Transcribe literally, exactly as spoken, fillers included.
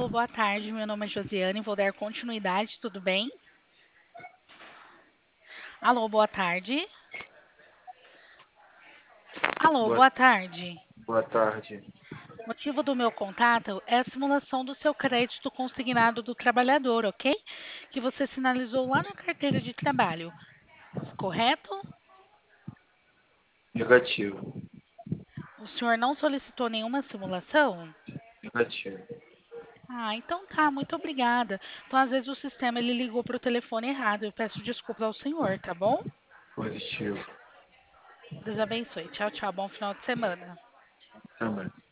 boa tarde. Meu nome é Josiane, vou dar continuidade, tudo bem? Alô, boa tarde. Alô, Boa, boa tarde. boa tarde. O motivo do meu contato é a simulação do seu crédito consignado do trabalhador, ok? Que você sinalizou lá na carteira de trabalho, correto? Negativo. O senhor não solicitou nenhuma simulação? Negativo. Ah, então tá, muito obrigada. Então, às vezes o sistema ele ligou para o telefone errado. Eu peço desculpas ao senhor, tá bom? Positivo. Deus abençoe. Tchau, tchau. Bom final de semana. Também.